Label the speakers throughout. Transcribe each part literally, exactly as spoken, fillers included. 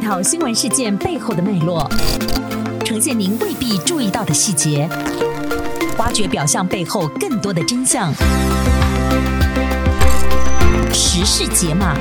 Speaker 1: 讨新闻事件背后的脉络，呈现您未必注意到的细节，挖掘表象背后更多的真相。时事解码。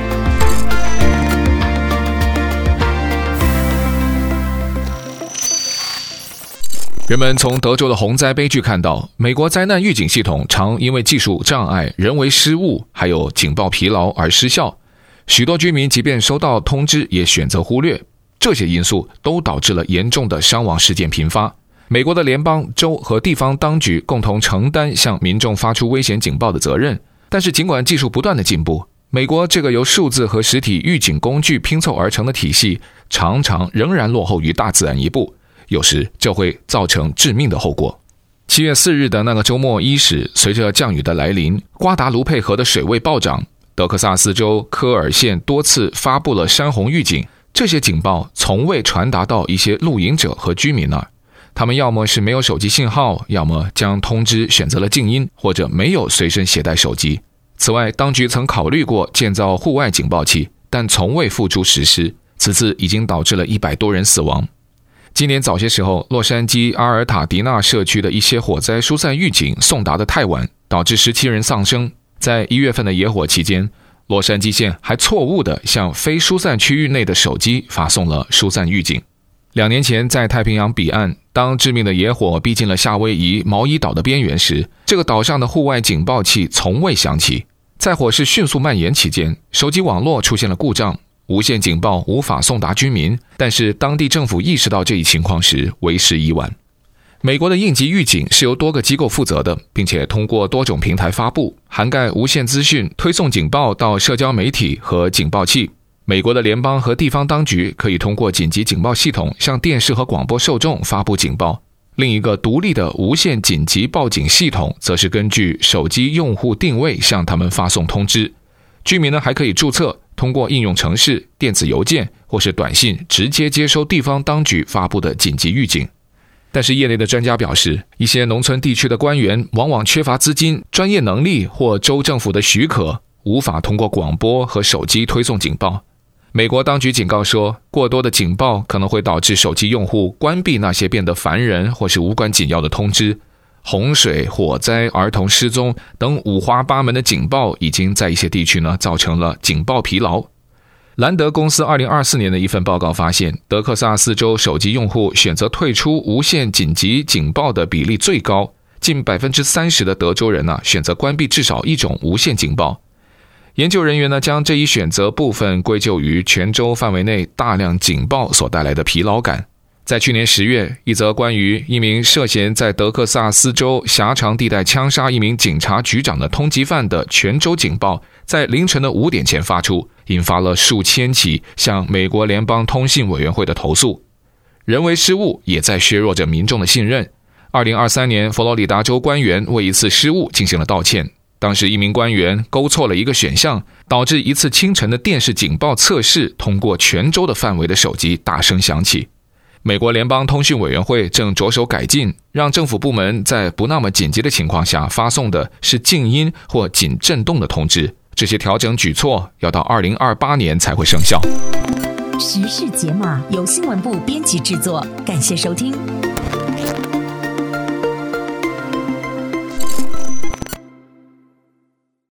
Speaker 2: 人们从德州的洪灾悲剧看到，美国灾难预警系统常因为技术障碍、人为失误，还有警报疲劳而失效。许多居民即便收到通知，也选择忽略。这些因素都导致了严重的伤亡事件频发。美国的联邦、州和地方当局共同承担向民众发出危险警报的责任。但是尽管技术不断的进步，美国这个由数字和实体预警工具拼凑而成的体系，常常仍然落后于大自然一步。有时这会造成致命的后果。七月四日的那个周末伊始，随着降雨的来临，瓜达卢佩河的水位暴涨，德克萨斯州科尔县多次发布了山洪预警。这些警报从未传达到一些露营者和居民那儿，他们要么是没有手机信号，要么将通知选择了静音，或者没有随身携带手机。此外，当局曾考虑过建造户外警报器，但从未付诸实施，此次已经导致了一百多人死亡。今年早些时候，洛杉矶阿尔塔迪纳社区的一些火灾疏散预警送达得太晚，导致十七人丧生。在一月份的野火期间，洛杉矶县还错误地向非疏散区域内的手机发送了疏散预警。两年前，在太平洋彼岸，当致命的野火逼近了夏威夷毛伊岛的边缘时，这个岛上的户外警报器从未响起。在火势迅速蔓延期间，手机网络出现了故障，无线警报无法送达居民，但是当地政府意识到这一情况时，为时已晚。美国的应急预警是由多个机构负责的，并且通过多种平台发布，涵盖无线资讯、推送警报到社交媒体和警报器。美国的联邦和地方当局可以通过紧急警报系统向电视和广播受众发布警报。另一个独立的无线紧急报警系统则是根据手机用户定位向他们发送通知。居民呢还可以注册，通过应用程式、电子邮件或是短信直接接收地方当局发布的紧急预警。但是业内的专家表示，一些农村地区的官员往往缺乏资金、专业能力或州政府的许可，无法通过广播和手机推送警报。美国当局警告说，过多的警报可能会导致手机用户关闭那些变得烦人或是无关紧要的通知。洪水、火灾、儿童失踪等五花八门的警报已经在一些地区呢造成了警报疲劳。兰德公司二零二四年的一份报告发现，德克萨斯州手机用户选择退出无线紧急警报的比例最高，近 百分之三十 的德州人呢选择关闭至少一种无线警报。研究人员呢将这一选择部分归咎于全州范围内大量警报所带来的疲劳感。在去年十月，一则关于一名涉嫌在德克萨斯州狭长地带枪杀一名警察局长的通缉犯的全州警报，在凌晨的五点前发出，引发了数千起向美国联邦通信委员会的投诉。人为失误也在削弱着民众的信任。二零二三年，佛罗里达州官员为一次失误进行了道歉。当时一名官员勾错了一个选项，导致一次清晨的电视警报测试通过全州的范围的手机大声响起。美国联邦通讯委员会正着手改进，让政府部门在不那么紧急的情况下发送的是静音或仅震动的通知。这些调整举措要到二零二八年才会生效。
Speaker 1: 时事解码由新闻部编辑制作，感谢收听。